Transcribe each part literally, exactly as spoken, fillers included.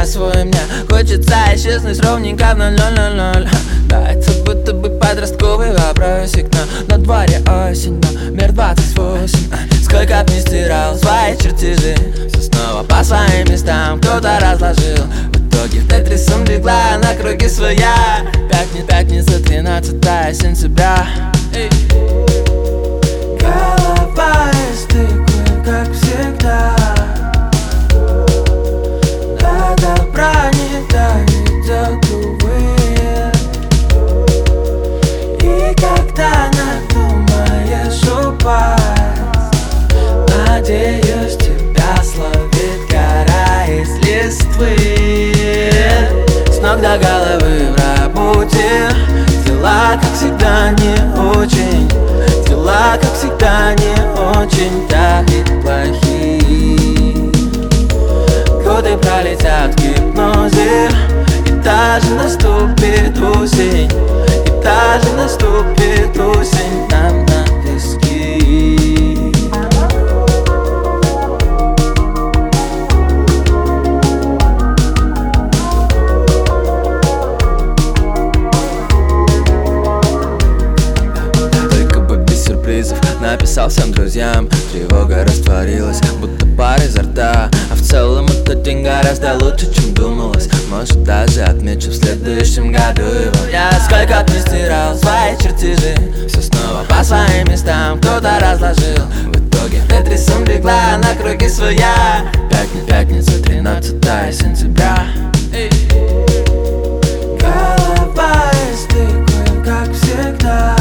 меня свой, мне хочется исчезнуть ровненько в ноль ноль ноль ноль. Да, это будто бы подростковый вопросик, но на дворе осень, но мир двадцать восемь. Сколько б не стирал свои чертежи, все снова по своим местам кто-то разложил. В итоге в тетрисом легла на круги своя. Пятница, пятница, тринадцатое сентября. Эй. Голова из тыквы, как всегда. До добра не доведет, увы. И когда надумаешь упасть, надеюсь, тебя словит гора из листвы. С ног до головы в работе, дела, как всегда, не очень. Дела, как всегда, не очень, так и плохие. Годы пролетят в гипнозе, и даже наступит осень, и даже наступит осень нам на виски. Написал всем друзьям, тревога растворилась, будто пар изо рта. А в целом этот день гораздо лучше, чем думалось. Может, даже отмечу в следующем году его. Я сколько б не стирал свои чертежи, все снова по своим местам кто-то разложил. В итоге в тетрисом легла на круги своя. Пятница, пятница, тринадцатое сентября. Голова из тыквы, как всегда.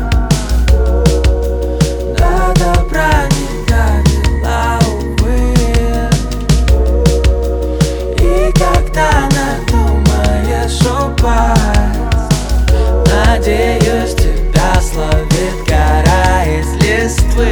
Надеюсь, тебя словит гора из листвы.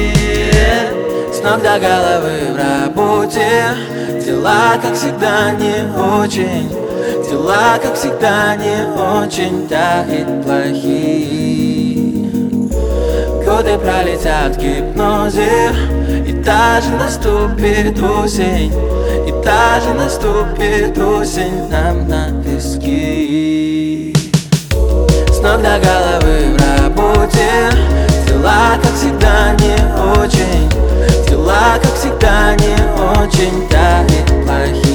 С ног до головы в работе, дела, как всегда, не очень. Дела, как всегда, не очень, так и плохие. Годы пролетят в гипнозе, и даже наступит осень, и даже наступит осень нам на виски. С ног до головы в работе, дела, как всегда, не очень. Дела, как всегда, не очень, так и плохие.